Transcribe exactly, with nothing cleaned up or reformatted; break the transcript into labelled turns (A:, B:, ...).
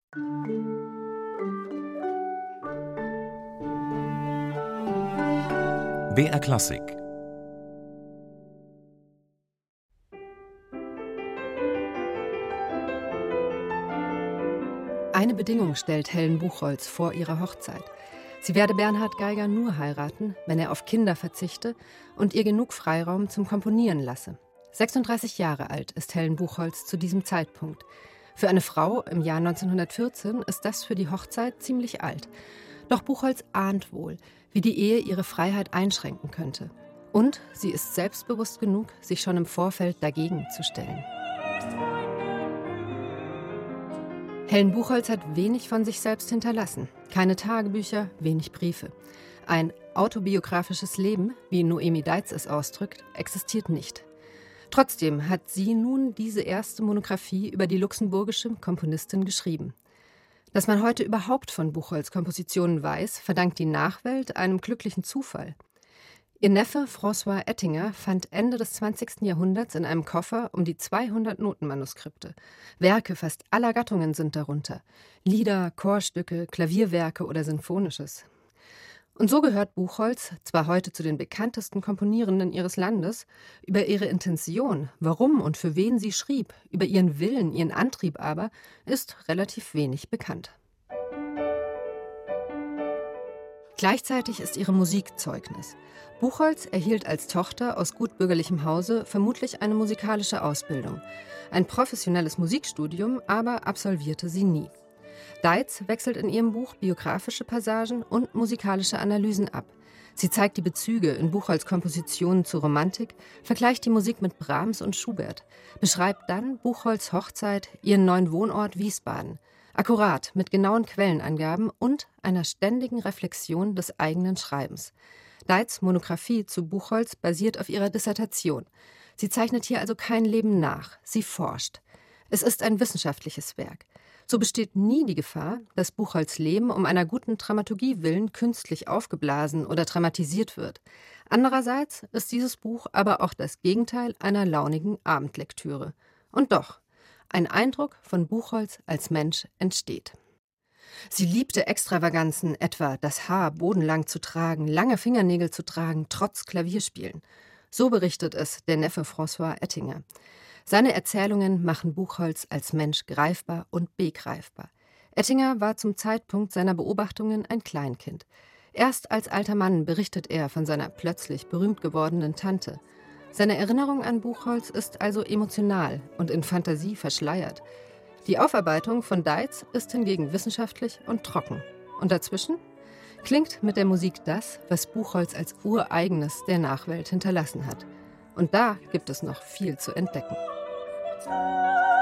A: B R Klassik.
B: Eine Bedingung stellt Helen Buchholz vor ihrer Hochzeit. Sie werde Bernhard Geiger nur heiraten, wenn er auf Kinder verzichte und ihr genug Freiraum zum Komponieren lasse. sechsunddreißig Jahre alt ist Helen Buchholz zu diesem Zeitpunkt. Für eine Frau im Jahr neunzehnhundertvierzehn ist das für die Hochzeit ziemlich alt. Doch Buchholz ahnt wohl, wie die Ehe ihre Freiheit einschränken könnte. Und sie ist selbstbewusst genug, sich schon im Vorfeld dagegen zu stellen. Helen Buchholz hat wenig von sich selbst hinterlassen. Keine Tagebücher, wenig Briefe. Ein autobiografisches Leben, wie Noemi Deitz es ausdrückt, existiert nicht. Trotzdem hat sie nun diese erste Monographie über die luxemburgische Komponistin geschrieben. Dass man heute überhaupt von Buchholz Kompositionen weiß, verdankt die Nachwelt einem glücklichen Zufall. Ihr Neffe François Ettinger fand Ende des zwanzigsten Jahrhunderts in einem Koffer um die zweihundert Notenmanuskripte. Werke fast aller Gattungen sind darunter. Lieder, Chorstücke, Klavierwerke oder Sinfonisches. Und so gehört Buchholz zwar heute zu den bekanntesten Komponierenden ihres Landes, über ihre Intention, warum und für wen sie schrieb, über ihren Willen, ihren Antrieb aber, ist relativ wenig bekannt. Gleichzeitig ist ihre Musik Zeugnis. Buchholz erhielt als Tochter aus gutbürgerlichem Hause vermutlich eine musikalische Ausbildung. Ein professionelles Musikstudium aber absolvierte sie nie. Deitz wechselt in ihrem Buch biografische Passagen und musikalische Analysen ab. Sie zeigt die Bezüge in Buchholz' Kompositionen zur Romantik, vergleicht die Musik mit Brahms und Schubert, beschreibt dann Buchholz' Hochzeit, ihren neuen Wohnort Wiesbaden. Akkurat, mit genauen Quellenangaben und einer ständigen Reflexion des eigenen Schreibens. Deitz' Monographie zu Buchholz basiert auf ihrer Dissertation. Sie zeichnet hier also kein Leben nach, sie forscht. Es ist ein wissenschaftliches Werk. So besteht nie die Gefahr, dass Buchholz' Leben um einer guten Dramaturgie willen künstlich aufgeblasen oder dramatisiert wird. Andererseits ist dieses Buch aber auch das Gegenteil einer launigen Abendlektüre. Und doch, ein Eindruck von Buchholz als Mensch entsteht. Sie liebte Extravaganzen, etwa das Haar bodenlang zu tragen, lange Fingernägel zu tragen, trotz Klavierspielen. So berichtet es der Neffe François Ettinger. Seine Erzählungen machen Buchholz als Mensch greifbar und begreifbar. Ettinger war zum Zeitpunkt seiner Beobachtungen ein Kleinkind. Erst als alter Mann berichtet er von seiner plötzlich berühmt gewordenen Tante. Seine Erinnerung an Buchholz ist also emotional und in Fantasie verschleiert. Die Aufarbeitung von Deitz ist hingegen wissenschaftlich und trocken. Und dazwischen klingt mit der Musik das, was Buchholz als Ureigenes der Nachwelt hinterlassen hat. Und da gibt es noch viel zu entdecken.